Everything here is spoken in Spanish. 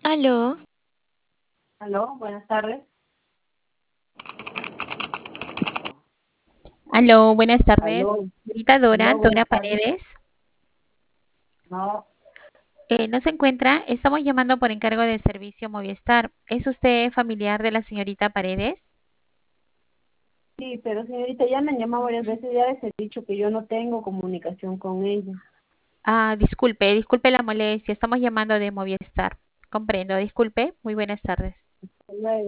Aló, Aló, buenas tardes. aló, buenas tardes. Aló, Señorita Dora, aló, Dora buenas tardes. Paredes. No, ¿No se encuentra? Estamos llamando por encargo del servicio Movistar. ¿Es usted familiar de la señorita Paredes? sí, pero señorita, ya me han llamado varias veces, ya les he dicho que yo no tengo comunicación con ella. Ah, disculpe la molestia. Estamos llamando de Movistar. Comprendo, disculpe. Muy buenas tardes. Hasta luego.